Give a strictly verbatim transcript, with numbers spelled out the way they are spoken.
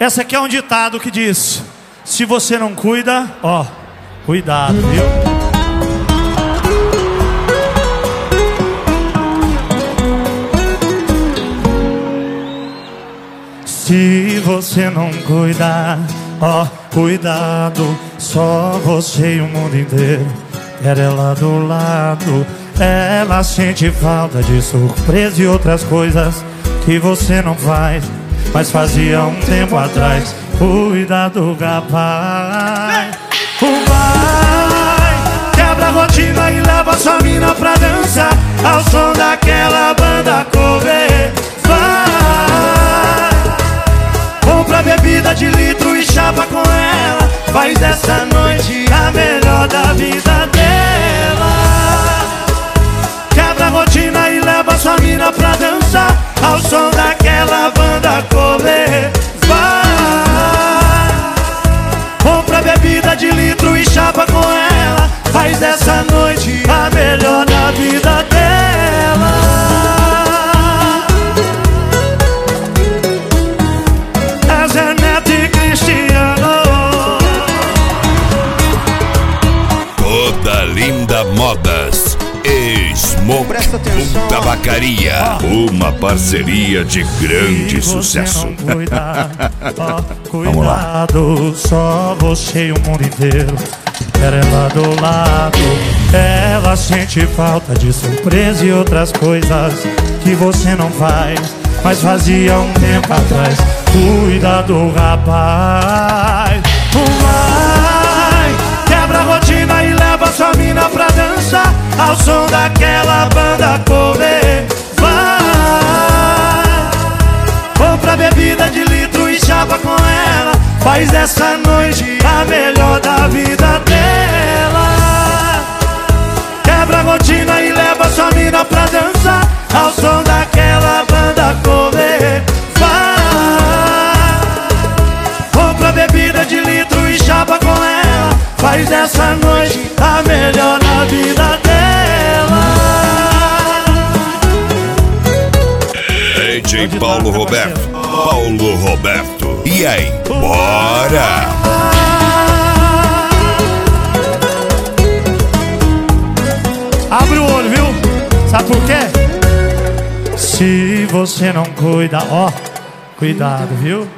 Essa aqui é um ditado que diz: se você não cuida, ó, cuidado, viu? Se você não cuidar, ó, cuidado. Só você e o mundo inteiro quer ela do lado. Ela sente falta de surpresa e outras coisas que você não faz, mas fazia um tempo atrás. Cuidado, rapaz. O vai quebra a rotina e leva sua mina pra dançar ao som daquela banda cover. Vai, compra bebida de litro e chapa com ela. Faz dessa noite a melhor da vida dela. Quebra a rotina e leva sua mina pra dançar ao som daquela banda cover. Vai, compra bebida de litro e chapa com ela. Faz dessa noite a melhor da vida dela. É Zé Neto e Cristiano. Toda Linda Modas e Smoke Tabacaria, uma parceria de grande sucesso. Cuidar, ó, cuidado, só você e o mundo inteiro quer ela do lado. Ela sente falta de surpresa e outras coisas que você não faz, mas fazia um tempo atrás. Cuidado, rapaz. Vai, quebra a rotina e leva sua mina pra dançar ao som daquela banda cover. Vai, compra bebida de litro e chapa com ela. Faz dessa noite a melhor da vida dela. Quebra a rotina e leva sua mina pra dançar ao som daquela banda cover. Vai, compra bebida de litro e chapa com ela. Faz dessa noite a melhor da vida dela. D J Paulo Roberto, Paulo Roberto. E aí, bora! Abre o olho, viu? Sabe por quê? Se você não cuida, ó, cuidado, viu?